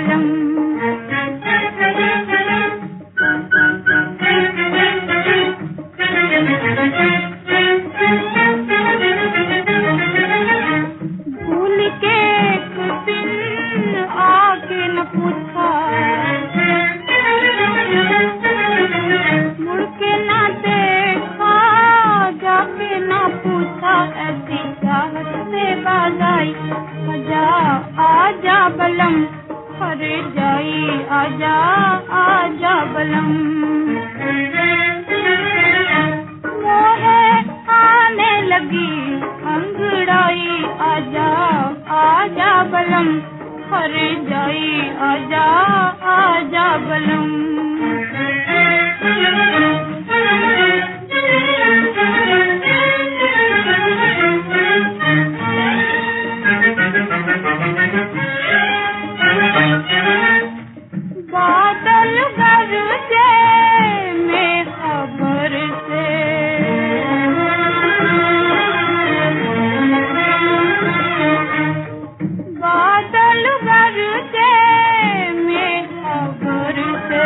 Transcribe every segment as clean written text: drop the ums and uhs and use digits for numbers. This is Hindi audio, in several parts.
बलम। भूल के एक दिन आके न पूछा, मुड़ के ना देखा, जाके ना पूछा, ऐसी चाहत से बाज आई। आजा आजा बलम, हरे जाई आजा आजा बलम। मोहे आने लगी अंगड़ाई, आजा आजा बलम, हरे जाई आजा आजा बलम। बादल गरजे में खबर से, बादल गरजे में खबर से,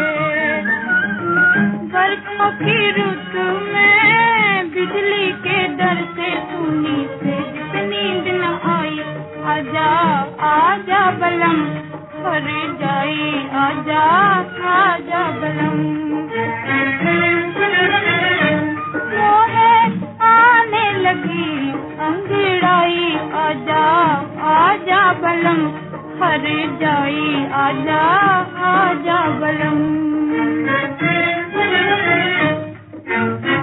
बरखा की रुत में बिजली के डर से सुनी से नींद न आई। आजा आजा बलम, हरे जाई आजा आजा बलम। मोहे आने लगी अंगड़ाई, आजा आजा बलम, हरे जाई आजा आजा बलम।